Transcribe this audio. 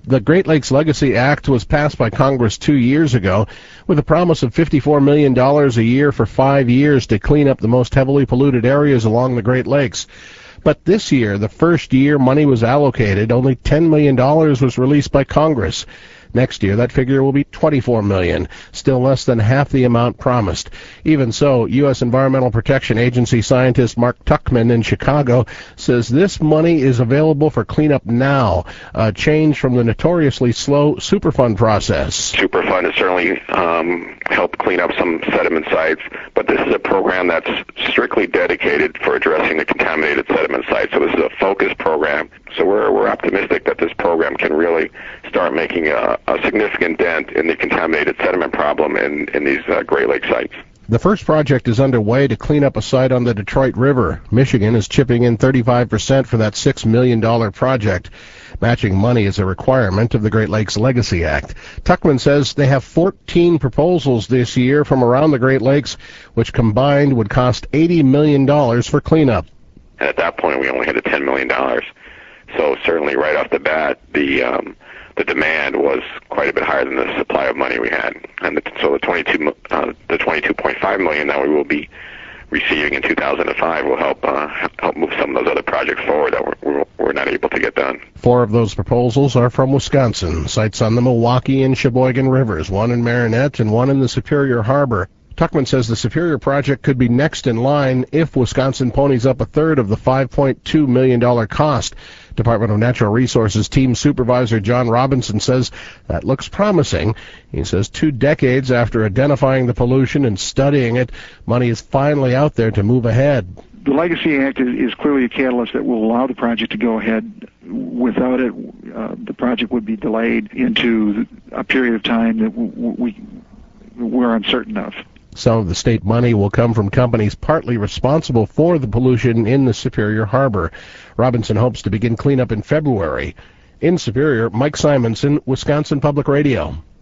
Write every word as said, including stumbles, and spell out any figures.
The Great Lakes Legacy Act was passed by Congress two years ago with a promise of fifty-four million dollars a year for five years to clean up the most heavily polluted areas along the Great Lakes. But this year, the first year money was allocated, only ten million dollars was released by Congress. Next year, that figure will be twenty-four million dollars, still less than half the amount promised. Even so, U S Environmental Protection Agency scientist Mark Tuchman in Chicago says this money is available for cleanup now, a change from the notoriously slow Superfund process. Superfund has certainly um, helped clean up some sediment sites, but this is a program that's strictly dedicated for addressing the contaminated sediment sites. So this is a focused program. So we're we're optimistic that this program can really start making a, a significant dent in the contaminated sediment problem in, in these uh, Great Lakes sites. The first project is underway to clean up a site on the Detroit River. Michigan is chipping in thirty-five percent for that six million dollars project. Matching money is a requirement of the Great Lakes Legacy Act. Tuchman says they have fourteen proposals this year from around the Great Lakes, which combined would cost eighty million dollars for cleanup. And at that point, we only had the ten million dollars. So certainly right off the bat, the um, the demand was quite a bit higher than the supply of money we had. And the, so the twenty-two, uh, the twenty-two point five million dollars that we will be receiving in two thousand five will help uh, help move some of those other projects forward that we're, we're not able to get done. Four of those proposals are from Wisconsin, sites on the Milwaukee and Sheboygan rivers, one in Marinette and one in the Superior Harbor. Tuchman says the Superior project could be next in line if Wisconsin ponies up a third of the five point two million dollars cost. Department of Natural Resources Team Supervisor John Robinson says that looks promising. He says two decades after identifying the pollution and studying it, money is finally out there to move ahead. The Legacy Act is, is clearly a catalyst that will allow the project to go ahead. Without it, uh, the project would be delayed into a period of time that we, we're uncertain of. Some of the state money will come from companies partly responsible for the pollution in the Superior Harbor. Robinson hopes to begin cleanup in February. In Superior, Mike Simonson, Wisconsin Public Radio.